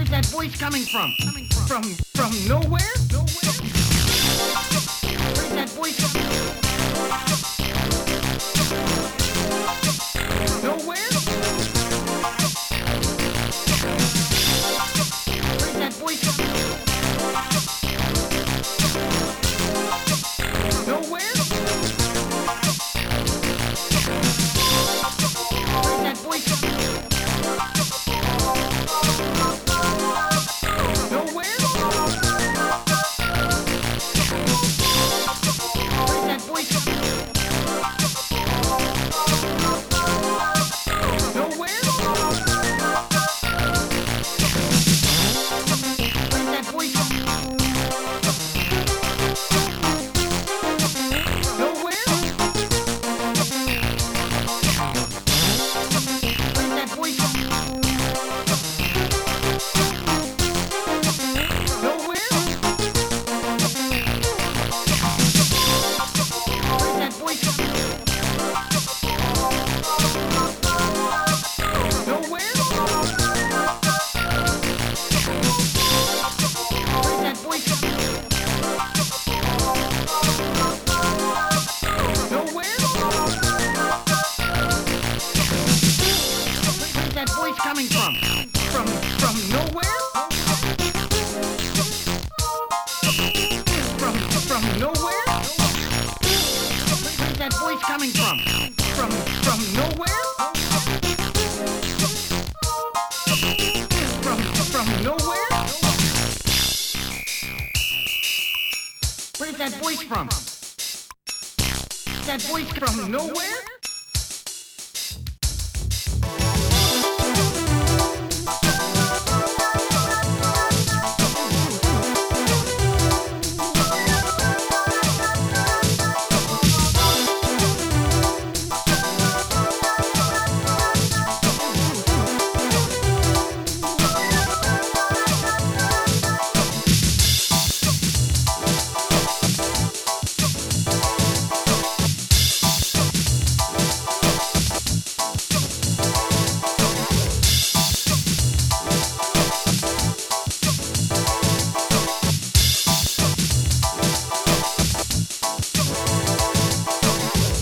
Where's that voice coming from? From nowhere? Where's that voice? Nowhere? Where's that voice? Nowhere? Where's that voice? Nowhere? Where's that voice? Nowhere? Where's that voice? Nowhere? Where's that voice? Nowhere? Where's that voice? Nowhere? Where's that voice? Nowhere? Where's that voice coming from? From nowhere? From nowhere? Where's that voice coming from? From nowhere? From nowhere? Where's that voice from? That voice from nowhere?